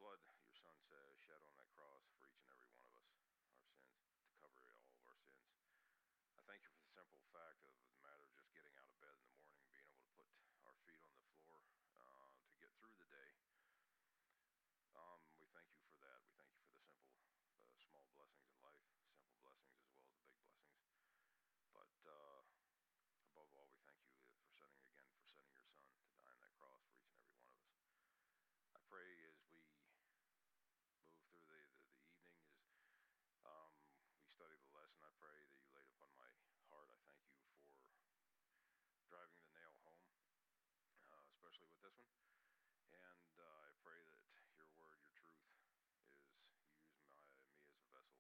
blood your son shed on that cross for each and every one of us, our sins, to cover all of our sins. I thank you for the simple fact of the matter of just getting out of bed in the morning, being able to put our feet on the floor to get through the day. We thank you for that. We thank you for the simple, small blessings in life, simple blessings as well as the big blessings. But above all, we thank you for sending your son to die on that cross for each and every one of us. I pray as we move through the evening, as we study the lesson, I pray that you laid upon my heart. I thank you for driving the nail home, especially with this one. And I pray that your word, your truth, is use me as a vessel.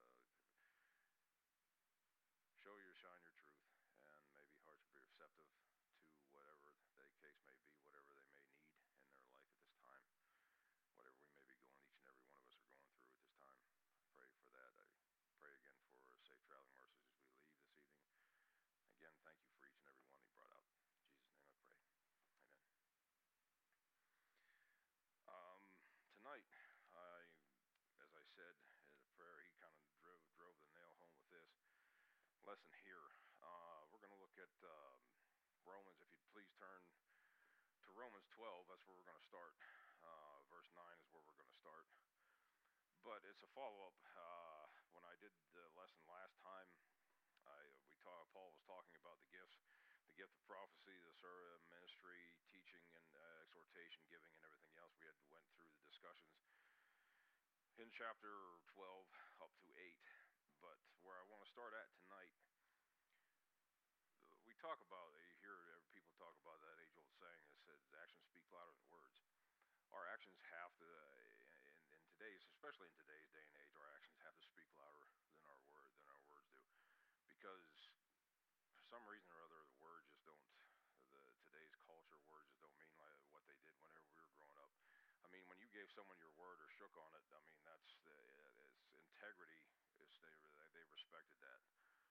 Shine your truth, and maybe hearts will be receptive to whatever the case may be, whatever they may need in their life at this time, whatever we may be going, each and every one of us are going through at this time. I pray for that. I pray again for safe traveling mercies as we leave this evening. Again, thank you for each and every one you brought out. In Jesus' name I pray. Amen. Tonight, as I said in the prayer, he kind of drove the nail home with this lesson here. We're going to look at Romans. If you'd please turn to Romans 12, that's where we're going to start. Verse 9 is where we're going to start. But it's a follow-up. When I did the lesson last time, Paul was talking about the gifts, the gift of prophecy, the service, ministry, teaching, and exhortation, giving, and everything else. We went through the discussions in chapter 12 up to 8. But where I want to start at tonight, we talk about, you hear people talk about that age-old saying that says actions speak louder than words. Our actions have to, in today's, especially in today's day and age, our actions have to speak louder than our words do, because for some reason or other, the words just don't. Today's culture, words just don't mean like what they did whenever we were growing up. I mean, when you gave someone your word or shook on it, I mean that's it's integrity. They respected that.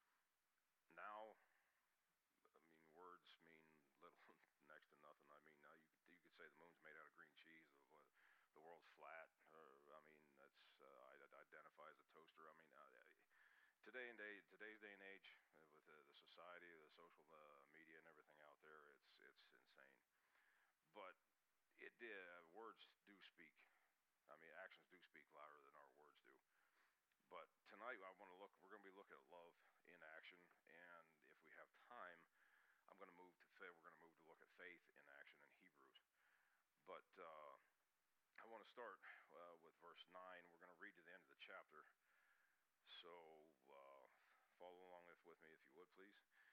Now, I mean, words mean little, next to nothing. I mean, now you could say the moon's made out of green cheese, the world's flat. I mean, that's identify as a toaster. I mean, today's day and age, with the society, the social media, and everything out there, it's insane. But words do speak. I mean, actions do speak louder than our words do. But tonight, we're going to be looking at love in action, and if we have time, we're going to move to look at faith in action in Hebrews. But I want to start with verse 9. We're going to read to the end of the chapter. So follow along with me if you would, please.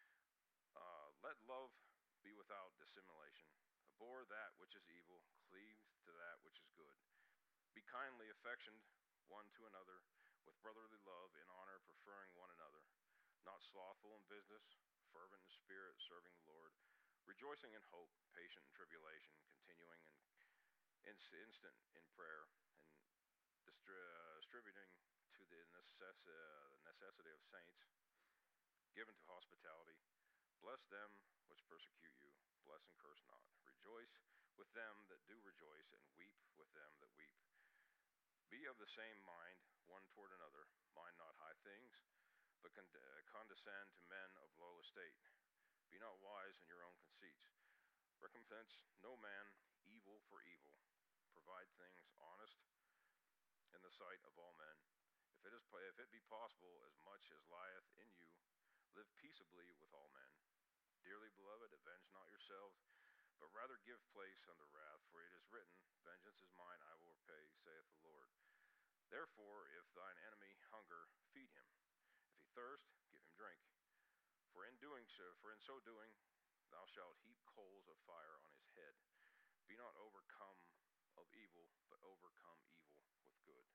Let love be without dissimulation. Abhor that which is evil. Cleave to that which is good. Be kindly affectioned one to another, with brotherly love, in honor, preferring one another, not slothful in business, fervent in spirit, serving the Lord, rejoicing in hope, patient in tribulation, continuing in instant in prayer, and distributing to the necessity of saints, given to hospitality. Bless them which persecute you, bless and curse not. Rejoice with them that do rejoice, and weep with them that weep. Be of the same mind one toward another. Mind not high things, but condescend to men of low estate. Be not wise in your own conceits. Recompense no man evil for evil. Provide things honest in the sight of all men. If it be possible, as much as lieth in you, live peaceably with all men. Dearly beloved, avenge not yourselves, but rather give place unto wrath, for it is written, Vengeance is mine, I will repay, saith the Lord. Therefore, if thine enemy hunger, feed him. If he thirst, give him drink. For in so doing, thou shalt heap coals of fire on his head. Be not overcome of evil, but overcome evil with good.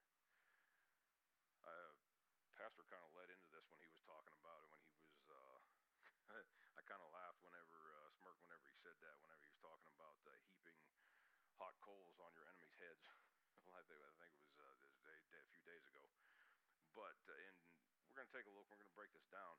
Pastor kind of led into this when he was talking about it, when he was I kind of laughed smirked whenever he said that, whenever he was talking about heaping hot coals on your enemy's heads. I think it was a few days ago. But we're going to take a look. We're going to break this down.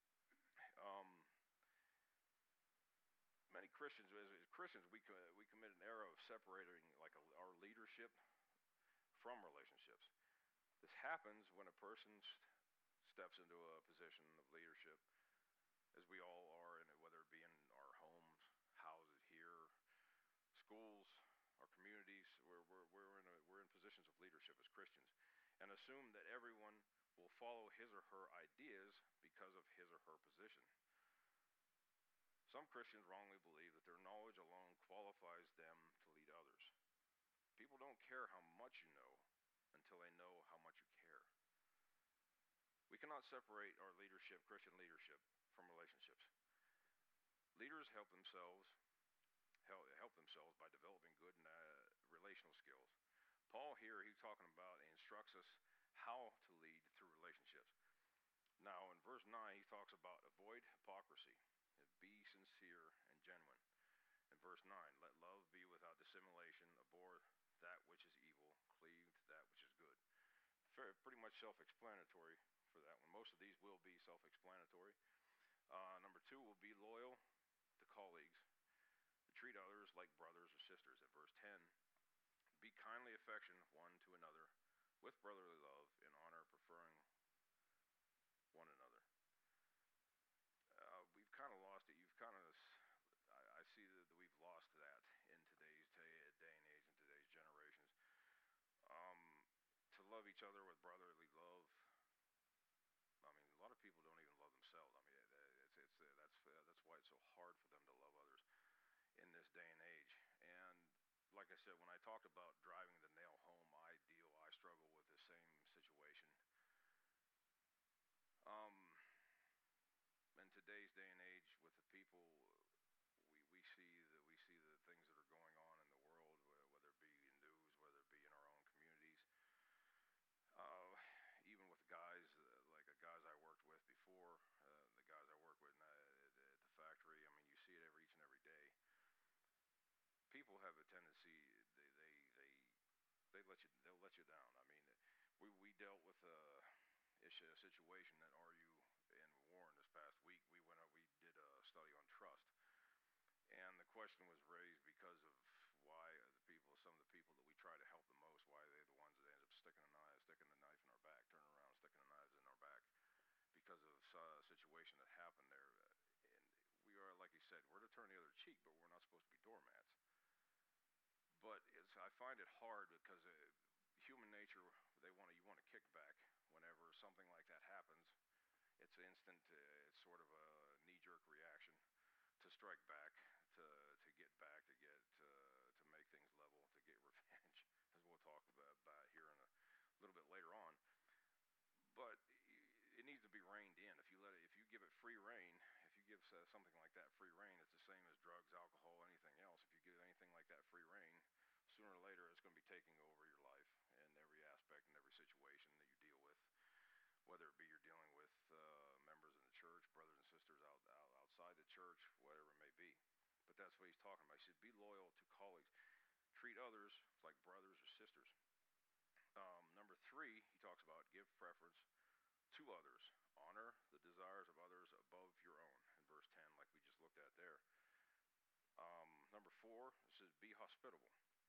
Many Christians, as Christians, we commit an error of separating like our leadership from relationships. This happens when a person steps into a position of leadership, as we all are, and whether it be in our homes, houses here, schools, our communities, we're in positions of leadership as Christians, and assume that everyone will follow his or her ideas because of his or her position. Some Christians wrongly believe that their knowledge alone qualifies them to lead others. People don't care how much you know until they know how much you care. We cannot separate our leadership, Christian leadership, from relationships. Leaders help themselves by developing good relational skills. Paul here, he's talking about and instructs us how to lead through relationships. Now, in verse 9, he talks about avoid hypocrisy, and be sincere and genuine. In verse 9, let love be without dissimulation, abhor that which is evil, cleave to that which is good. Pretty much self-explanatory for that one. Most of these will be self-explanatory. Number 2 will be loyal to colleagues. Treat others like brothers or sisters. At verse 10, be kindly affectionate one to another with brotherly love, in honor, preferring one another. We've kind of lost it. I see that we've lost that in today's day and age, in today's generations. To love each other with brotherly love. I mean, a lot of people don't even love themselves. I mean, that's why it's so hard for them to love others in this day and age. And like I said, when I talked about driving the nail home ideal, I struggle with the same situation. In today's day and age, with the people, we see the things that are going on in the world, whether it be in news, whether it be in our own communities. Even with the guys, like the guys I worked with before, the guys I work with at the factory. I mean, you see it each and every day. People have a tendency, they'll let you down. I mean, we dealt with a situation at RU in Warren this past week. We did a study on trust, and the question was raised because of why some of the people that we try to help the most, why they're the ones that end up sticking the knife in our back, turning around, sticking the knives in our back, because of a situation that happened there. And we are, like you said, we're to turn the other cheek, but we're not supposed to be doormats. But I find it hard because human nature, you want to kick back whenever something like that happens. It's instant. It's sort of a knee-jerk reaction to strike back, to get back, to make things level, to get revenge, as we'll talk about here in a little bit later on. But it needs to be reined in. If you give it free rein, if you give something like that free rein, it's the same as drugs, alcohol, anything else. If you give anything like that free rein, sooner or later it's going to be taking over your life in every aspect and every situation that you deal with. Whether it be you're dealing with members in the church, brothers and sisters outside the church, whatever it may be. But that's what he's talking about. He said, be loyal to colleagues. Treat others like brothers or sisters. Number 3, he talks about give preference to others. Honor the desires of others above your own, in verse 10, like we just looked at there. Number 4, it says be hospitable.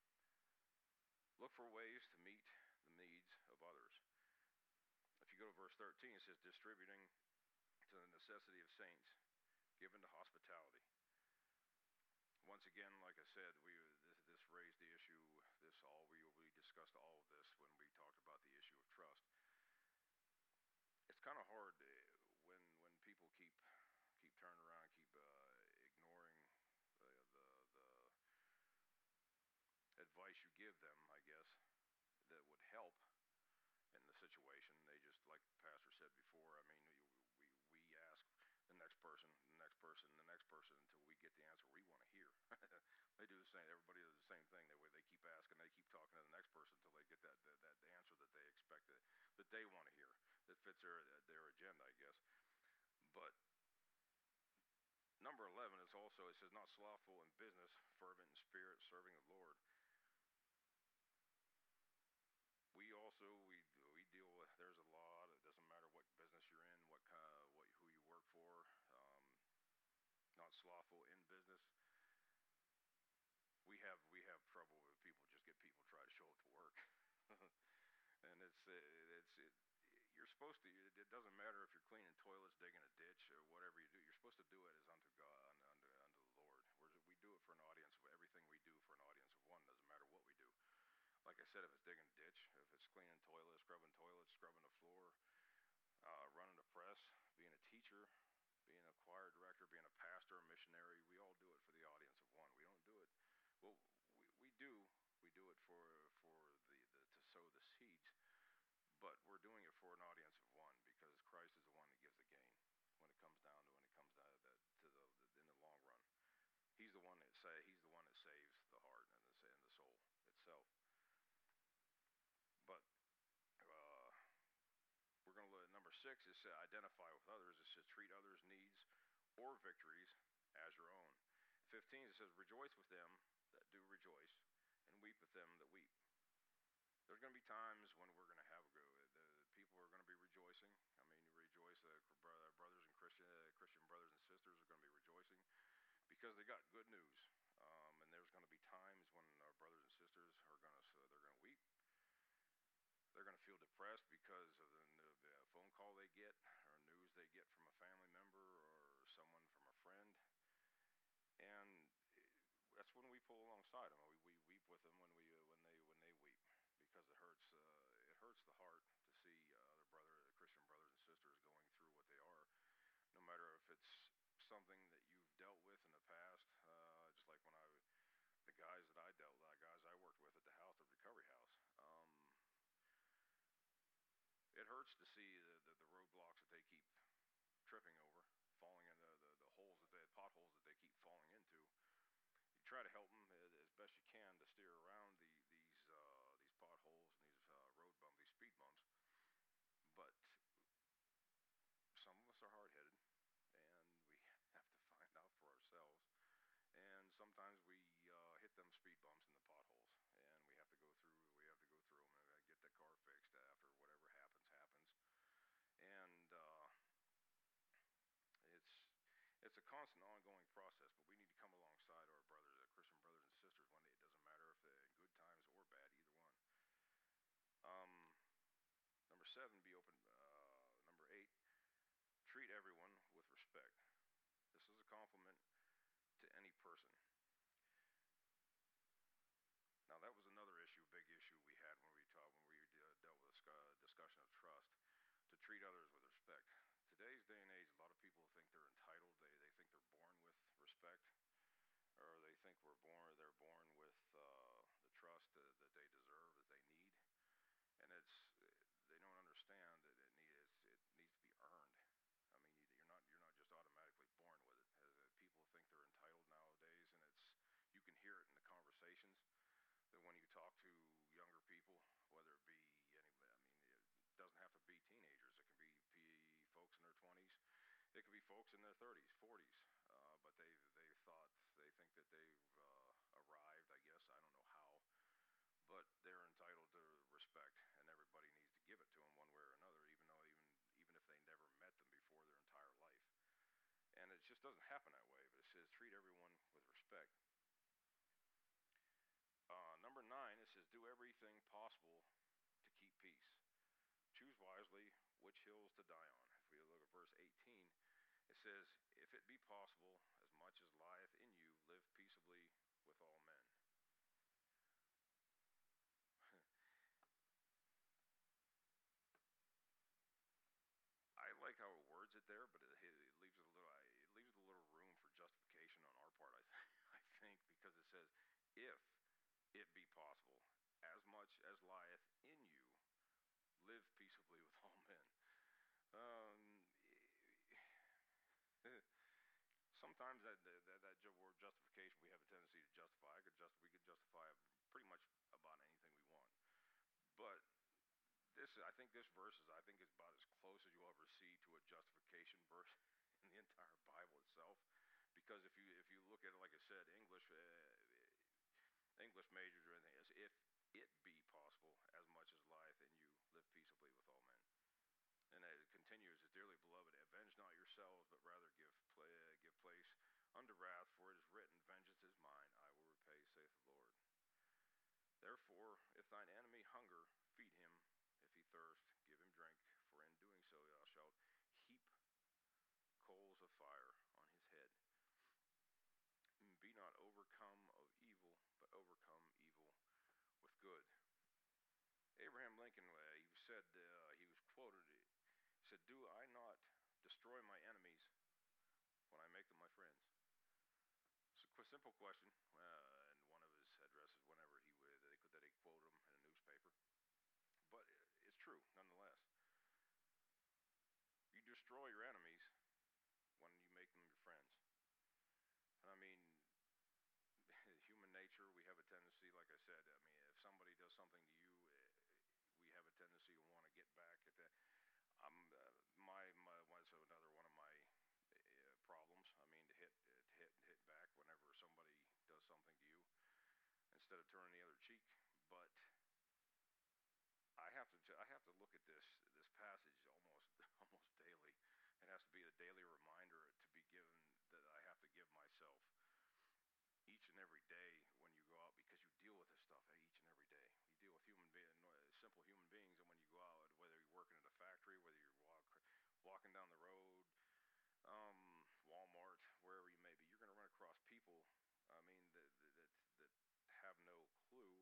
Look for ways to meet the needs of others. If you go to verse 13, it says, distributing to the necessity of saints, given to hospitality. Once again, like I said, this raised the issue. We discussed all of this when we talked about the issue of trust. It's kind of hard when people keep turning around, keep ignoring the advice you give them, I guess, that would help in the situation. They just, like the pastor said before, I mean, we ask the next person, the next person, the next person until we get the answer we want to hear. They do the same. Everybody does the same thing. They keep asking, they keep talking to the next person until they get that answer that they expect, that they want to hear, that fits their agenda, I guess. But number 11 is also, it says, not slothful in business, fervent in spirit, serving the Lord. We deal with, there's a lot. It doesn't matter what business you're in, who you work for. Not slothful in business. We have trouble with people try to show up to work. And you're supposed to. It doesn't matter if you're cleaning toilets, digging a ditch, or whatever you do. You're supposed to do it as unto God, unto the Lord. We do it for an audience of everything we do for an audience of one. Doesn't matter what we do. Like I said, if it's digging a ditch, if it's cleaning toilets, scrubbing the floor, running a press, being a teacher, being a choir director, being a pastor, a missionary, we all do it for the audience of one. We don't do it. Well, we do. We do it for the to sow the seeds, but we're doing it for an audience of one because Christ is the one that gives the gain when it comes down to in the long run. He's the one he's the one that saves the heart and the soul itself. But uh, we're going to look at number 6 is to identify with others. It says treat others' needs or victories as your own. 15 it says rejoice with them that do rejoice and weep with them that weep. There's going to be times when we're going to have the people are going to be rejoicing. I mean, rejoice. Brothers and Christian brothers and sisters are going to be rejoicing because they got good news. And there's going to be times when our brothers and sisters are going to they're going to weep. They're going to feel depressed because of the phone call they get or news they get from a family member or someone from a friend. And that's when we pull alongside them. We weep with them when they weep because it hurts the heart to see Christian brothers and sisters going through what they are, no matter if it's something that you've dealt with in the past, just like the guys I worked with at the recovery house. It hurts to see the roadblocks that they keep tripping over, falling in the potholes that they keep falling into. You try to help them as best you can to steer around these potholes and these these speed bumps. But some of us are hard-headed, and we have to find out for ourselves. And sometimes we hit them speed bumps in the potholes, and we have to go through them and get the car fixed after whatever happens. And it's a constant, ongoing process. But we need to come alongside our Christian brothers and sisters one day. It doesn't matter if they're in good times or bad, either one. Number 7, be open. Number 8, treat everyone with respect. This is a compliment to any person. Now that was another big issue we had when we dealt with a discussion of trust. To treat others with respect. Today's day and age, a lot of people think they're entitled. They think they're born with respect, or they think they're born with the trust that they deserve, that they need, and they don't understand that it needs to be earned. I mean, you're not just automatically born with it. People think they're entitled nowadays, and you can hear it in the conversations. That when you talk to younger people, whether it be anybody, I mean, it doesn't have to be teenagers. It can be folks in their 20s. It could be folks in their 30s, 40s. But they think that they've arrived. I guess I don't know how, but they're entitled to respect, and everybody needs to give it to them one way or another, even if they never met them before their entire life. And it just doesn't happen that way. But it says treat everyone with respect. Number 9, it says do everything possible to keep peace. Choose wisely which hills to die on. If we look at verse 18, it says, if it be possible, as much as lieth in you, live peaceably with all men. I like how it words it there, but it leaves a little room for justification on our part. I think because it says, if it be possible, as much as lieth in you, live peaceably with all men. Sometimes that word justification, we have a tendency to justify. We could justify pretty much about anything we want. But I think this verse is about as close as you'll ever see to a justification verse in the entire Bible itself. Because if you look at it, like I said, English majors or anything, as if it be possible, as much as lieth in you, live peaceably with all men. And it continues, as dearly beloved, avenge not yourselves, but rather give place unto wrath, for it is written, vengeance is mine, I will repay, saith the Lord. Therefore, if thine enemy hunger, simple question, in one of his addresses, whenever they quote him in a newspaper, but it's true nonetheless. You destroy your enemies when you make them your friends. And I mean, human nature, we have a tendency, like I said, I mean, if somebody does something to you, we have a tendency to want to get back at that. So another one of my problems. I mean, to hit back whenever somebody does something to you instead of turning the other cheek. But I have to look at this passage almost almost daily. It has to be a daily reminder to be given that I have to give myself each and every day when you go out, because you deal with this stuff each and every day. You deal with simple human beings, and when you go out, whether you're working at a factory, whether you're walking down the road, Walmart, wherever you may be, you're going to run across people. I mean, that have no clue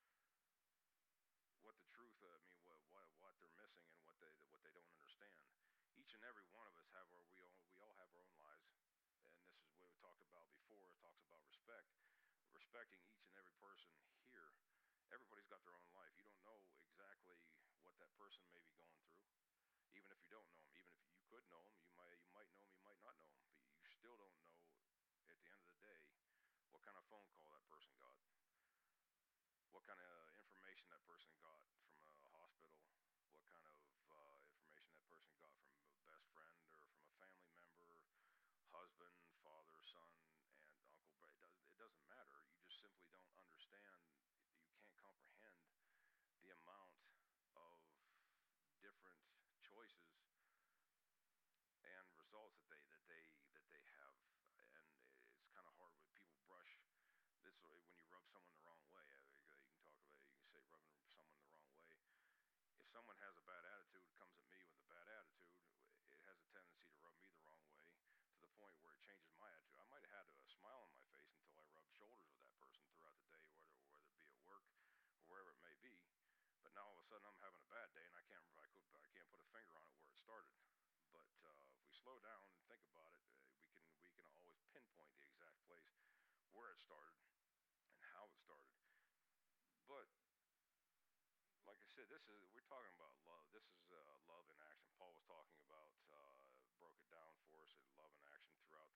what the truth. I mean, what they're missing and what they don't understand. Each and every one of us we all have our own lives, and this is what we talked about before. It talks about respecting each and every person here. Everybody's got their own life. You don't know exactly what that person may be going through, even if you don't know them. Even if you could know them, you might know them, you might not know them, but you still don't know at the end of the day what kind of phone call that person got, what kind of information that person got from a hospital, what kind of information that person got from a best friend or from a family member, husband, father, son, aunt, uncle. It doesn't matter. You just simply don't understand. You can't comprehend the amount of different choices and results that they have. And it's kind of hard when people brush this when you rub someone the wrong way. You can talk about it. You can say rubbing someone the wrong way. If someone has a bad attitude, comes at me with a bad attitude, it has a tendency to rub me the wrong way, to the point where it changes my attitude. I might have had a smile on my face until I rubbed shoulders with that person throughout the day, whether it be at work or wherever it may be. But now all of a sudden I'm having a bad day, and I can't put a finger on it where it started. But if we slow down and think about it, we can always pinpoint the exact place where it started and how it started. But like I said, we're talking about love. This is love in action. Paul was talking about, broke it down for us, love in action throughout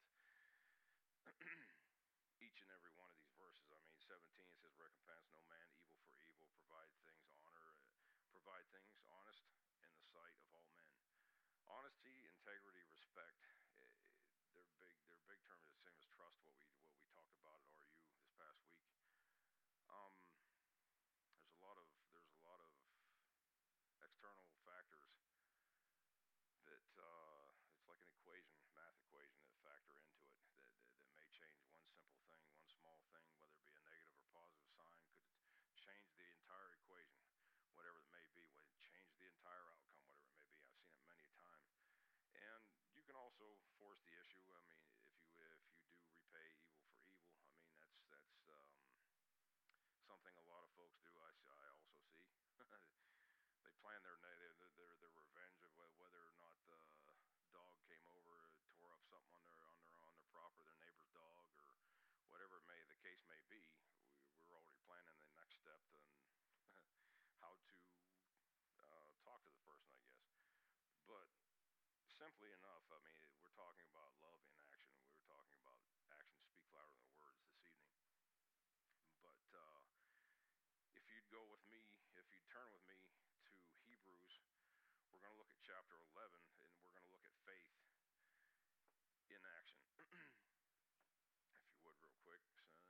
each and every one of these verses. I mean, 17 says, "Recompense no man evil for evil. Provide things provide things honest in the sight of all men." Honesty, integrity, respect. They're big terms. The same as trust. What we talked about at RU this past week. Um, there's a lot of external factors that it's like an math equation that factor into it that may change one simple thing, one small thing, whether it be a negative or positive sign, could change the entire equation, whatever it may be, would change the entire outcome, whatever it may be. I've seen it many a time. And you can also force the issue. I mean, if you do repay evil for evil, I mean that's something a lot of folks do. I also see. They plan their revenge of whether or not the dog came over, tore up something on their property, their neighbor's dog, or whatever the case may be. We're already planning the next step and how to talk to the person, I guess. But simply enough, I mean, we're talking about love in action. We were talking about actions speak louder than words this evening. But if you'd turn with me to Hebrews, we're going to look at chapter 11, and we're going to look at faith in action. If you would, real quick.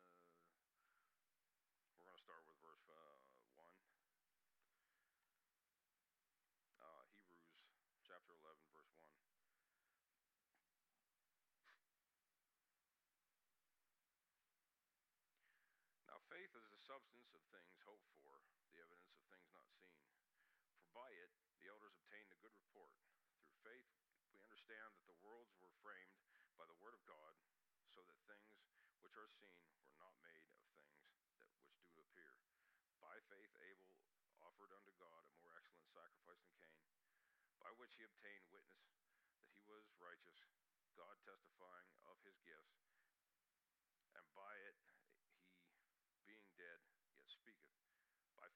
We're going to start with verse 1. Hebrews chapter 11, verse 1. Now faith is the substance of things hoped for, the evidence of things not seen. For by it the elders obtained a good report. Through faith we understand that the worlds were framed by the word of God, so that things which are seen were not made of things which do appear. By faith Abel offered unto God a more excellent sacrifice than Cain, by which he obtained witness that he was righteous, God testifying of his gifts, and by it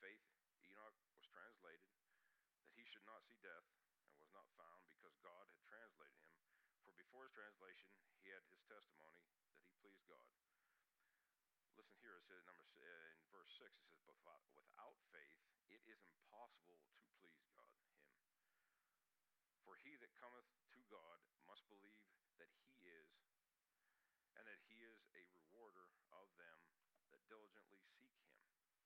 faith Enoch was translated, that he should not see death, and was not found, because God had translated him. For before his translation, he had his testimony that he pleased God. Listen here, it says in verse 6, it says, but without faith it is impossible to please God, him. For he that cometh to God must believe that he is, and that he is a rewarder of them that diligently seek him.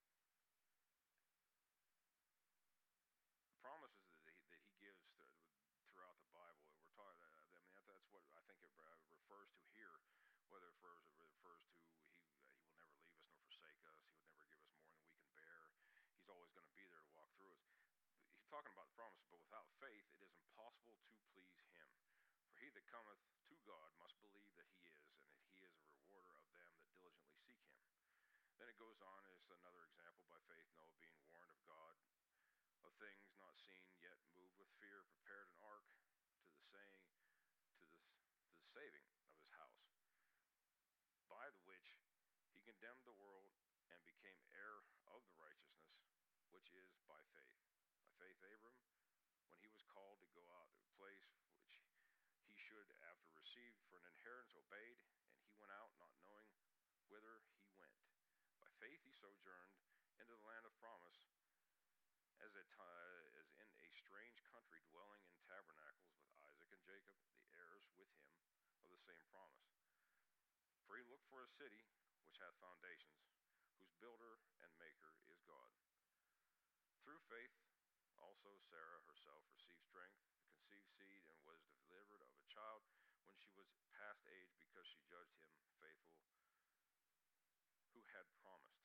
The promises that he gives throughout the Bible, we're talking. I mean, that's what I think it refers to here. Whether it refers to he will never leave us nor forsake us. He would never give us more than we can bear. He's always going to be there to walk through us. He's talking about the promise, but without faith it is impossible to please him. For he that cometh to God must believe that he is, and that he is a rewarder of them that diligently seek him. Then it goes on, as another example, by faith Noah, being warned of God of things not seen, yet moved with fear, prepared an ark to the saving of his house, by the which he condemned the world, and became heir of the righteousness which is by faith. By faith Abram, when he was called to go out to a place which he should after receive for an inheritance, obeyed, and he went out not knowing whither he went. By faith he sojourned into the land of promise, as in a strange country, dwelling in tabernacles with Isaac and Jacob, the heirs with him of the same promise. For he looked for a city which hath foundations, whose builder and maker is God. Through faith also Sarah herself received strength to conceive seed, and was delivered of a child when she was past age, because she judged him faithful who had promised.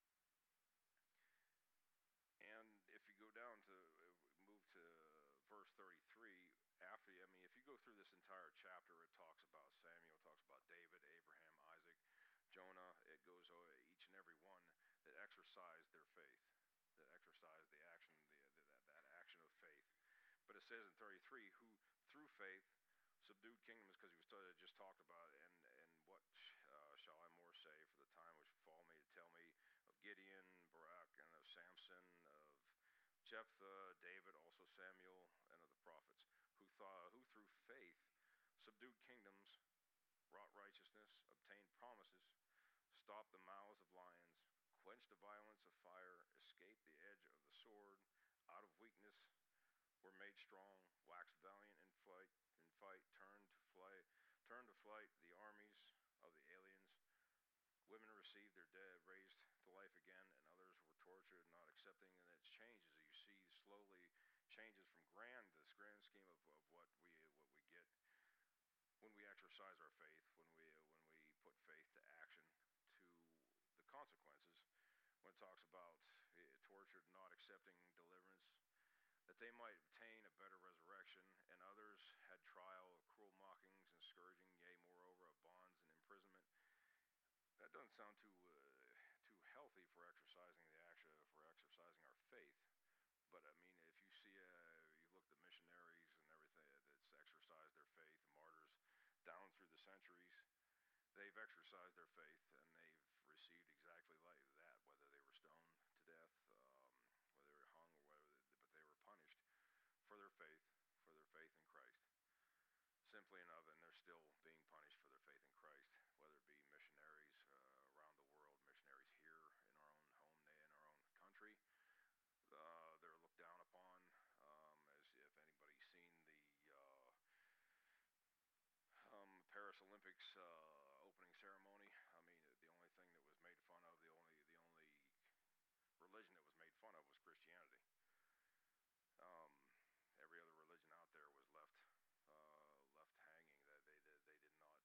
And if you go down to move to verse 33, if you go through this entire chapter, it talks about Samuel, it talks about David, Abraham, Isaac, Jonah. It goes over each and every one that exercised their faith, that exercised the action, that action of faith. But it says in 33, who through faith subdued kingdoms, because he was just talked about, and what shall I more say, for the time which befall me to tell me of Gideon, Barak, and of Samson, of Jephthah, David, also Samuel, and of the prophets, who through faith subdued kingdoms, wrought righteousness, obtained promises, stopped the mouths of lions, quenched the violence of fire, escaped the edge of the sword, out of weakness were made strong, waxed valiant in fight, turned to flight the armies of the aliens. Women received their dead, raised to life again, and others were tortured, not accepting. And it changes. You see, slowly changes from this grand scheme of what we get when we exercise our faith, when we put faith to action, to the consequences. When it talks about tortured, not accepting deliverance, that they might obtain a better resurrection, and others had trial of cruel mockings and scourging, yea, moreover, of bonds and imprisonment. That doesn't sound too healthy for exercising our faith. But I mean, if you see, you look at the missionaries and everything that's exercised their faith, the martyrs down through the centuries, they've exercised their faith, and they've received exactly like that, whether they were stoned to death, whether they were hung, or but they were punished for their faith in Christ. Simply enough, and they're still being punished for their faith in Christ, whether it be missionaries around the world, missionaries here in our own home, in our own country. They're looked down upon, as if anybody's seen the Paris Olympics opening ceremony. I mean, the only thing that was made fun of, the only religion that was made fun of was Christianity. Every other religion out there was left hanging. That they did not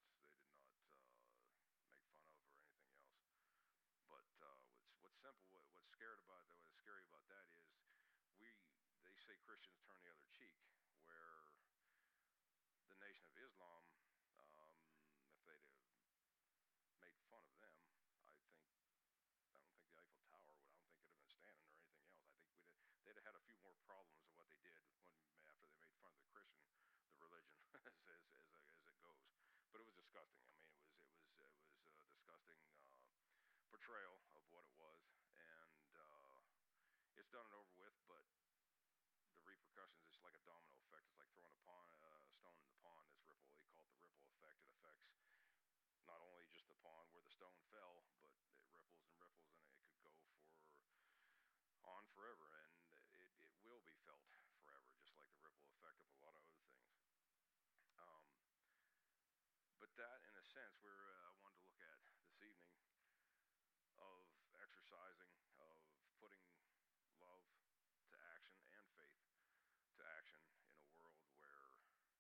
make fun of or anything else. But what's scary about that is they say Christians turn the other cheek, where the Nation of Islam, if they'd have made fun of them, I don't think the Eiffel Tower I don't think it'd have been standing or anything else. I think they'd have had a few more problems than what they did after they made fun of the religion, as it goes. But it was disgusting. I mean, it was a disgusting portrayal of what it was, and done and over with, but the repercussions, it's like a domino effect. It's like throwing a stone in the pond. This ripple, they call it the ripple effect. It affects not only just the pond where the stone fell, but it ripples and ripples, and it could go for on forever, and it will be felt forever, just like the ripple effect of a lot of other things. Um, but that, in a sense, where I wanted to look at this evening of exercising, of putting love to action and faith to action in a world where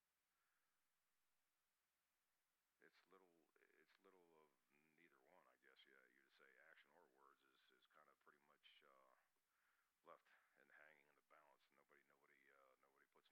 it's little of neither one, I guess. Yeah, you to say action or words is kind of pretty much left and hanging in the balance. Nobody puts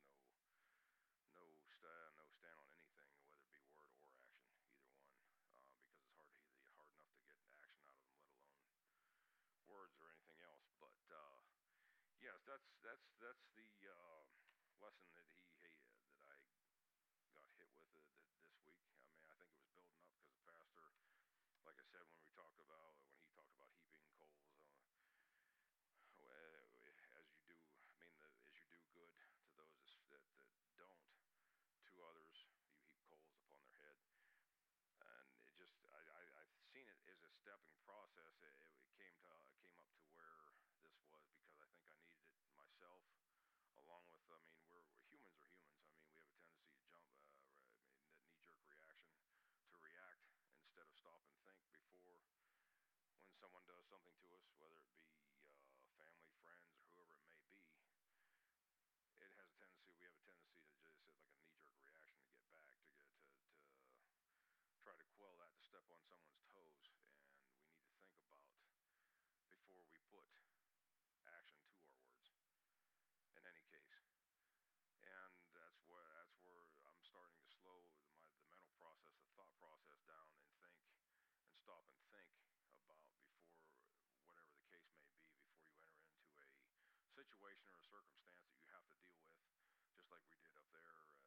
no stand on anything, whether it be word or action, either one, because it's hard enough to get action out of them, let alone words or anything else. But yes, that's the lesson that I got hit with this week. I mean, I think it was building up because the pastor, like I said, when he talked about heaping coals, as you do, I mean, as you do good to those that don't, to others, you heap coals upon their head. And I've seen it as a stepping process. It came up to where this was because I think I needed it myself. Along with, I mean, humans are humans. I mean, we have a tendency to jump, I mean, that knee-jerk reaction, to react instead of stop and think before when someone does something to us, whether it be family, friends, or whoever it may be. We have a tendency to just like a knee-jerk reaction to get back, to try to quell that, to step on someone's toes, and we need to think about before we put action to our words. In any case, and that's where I'm starting to slow the mental process, the thought process down, and think, and stop and think about before whatever the case may be, before you enter into a situation or a circumstance that you have to deal with, just like we did up there